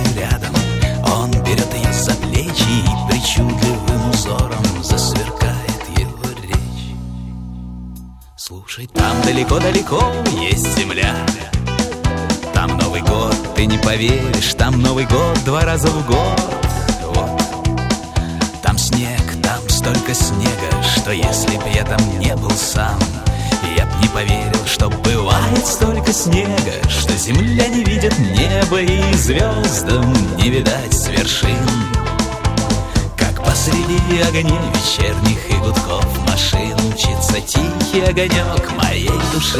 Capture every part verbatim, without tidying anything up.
рядом. Он берет ее за плечи, и причудливым узором засверкает его речь. Слушай, там далеко-далеко есть земля. Там Новый год, ты не поверишь, там Новый год два раза в год. Вот. Там снег, там столько снега, что если б я там не был сам, я б не поверил, что бывает столько снега, что земля не видит неба и звездам не видать с вершин. Как посреди огней вечерних и гудков машин мчится тихий огонек моей души.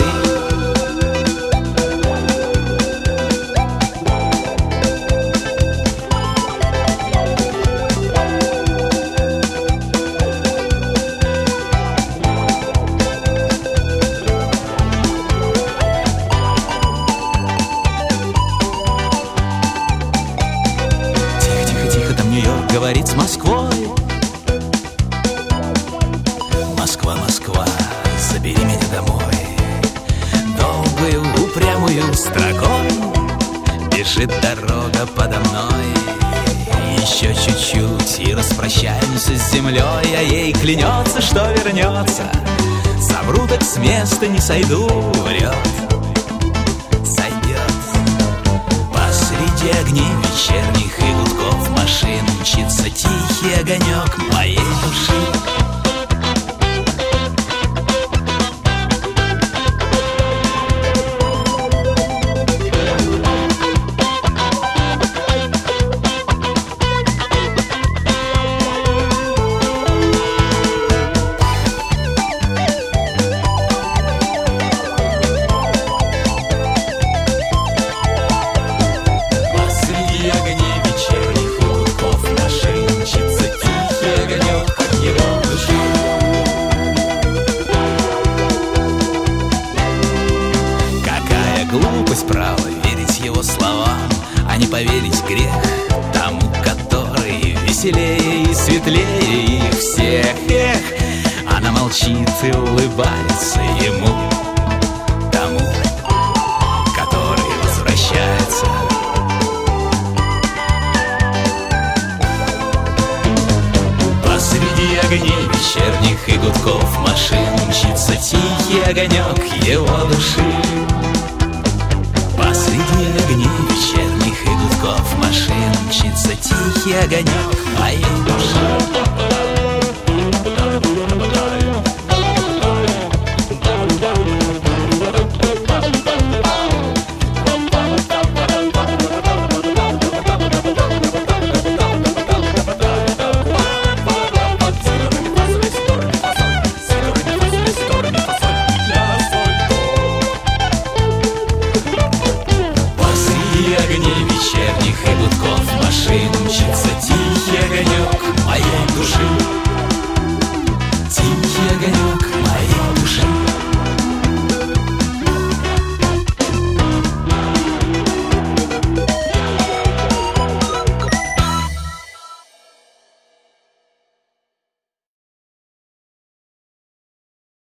Говорит с Москвой. Москва, Москва, забери меня домой. Долгую упрямую строкой бежит дорога подо мной. Еще чуть-чуть и распрощаемся с землей, а ей клянется, что вернется. Совру, так с места не сойду, врет. Сойдет. Посреди огней вечерних и гудков машин мчится тихий огонек моей души. Право верить его словам, а не поверить грех тому, который веселее и светлее их всех. Эх, она молчит и улыбается ему, тому, который возвращается. Посреди огней вечерних и гудков машин мчится тихий огонек его души. Посреди огней вечерних и гудков машин мчится тихий огонек моей души.